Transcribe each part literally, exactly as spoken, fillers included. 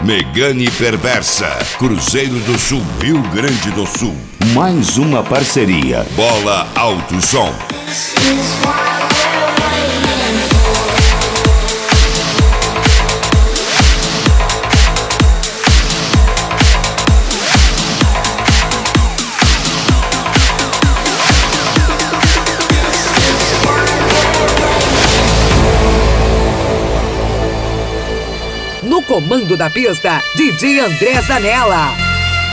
Megane Perversa, Cruzeiro do Sul, Rio Grande do Sul. Mais uma parceria. Bola Alto Som. No comando da pista, D J André Zanella.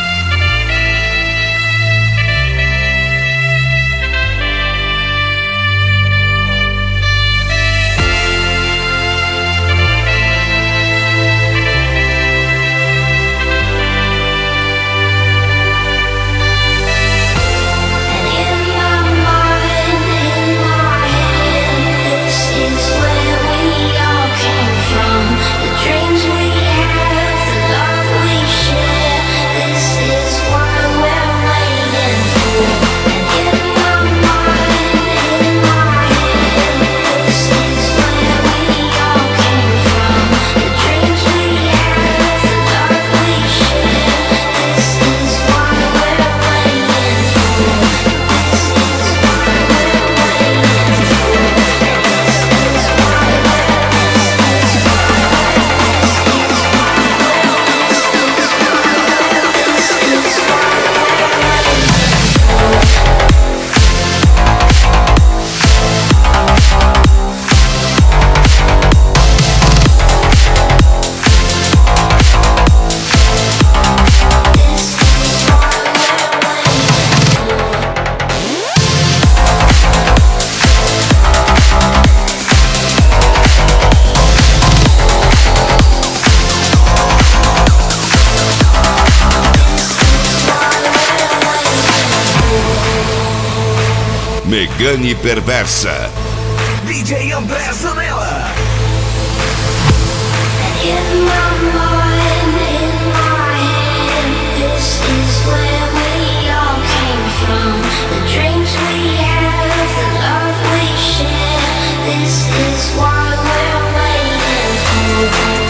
Megane Perversa. D J André Zanella. In my mind, in my head, this is where we all came from. The dreams we have, the love we share. This is what we're waiting for.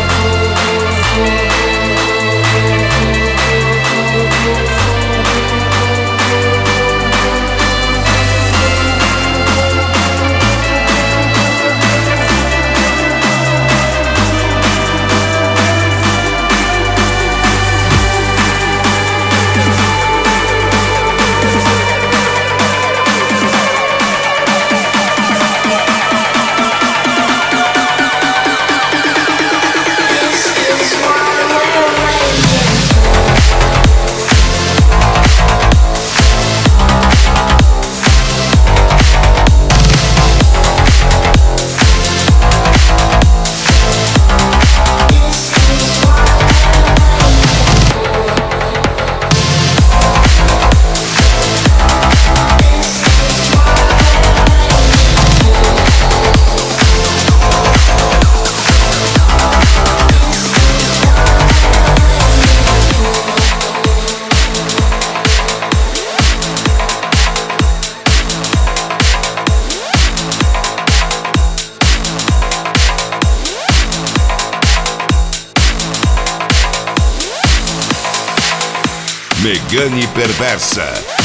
Megane Perversa.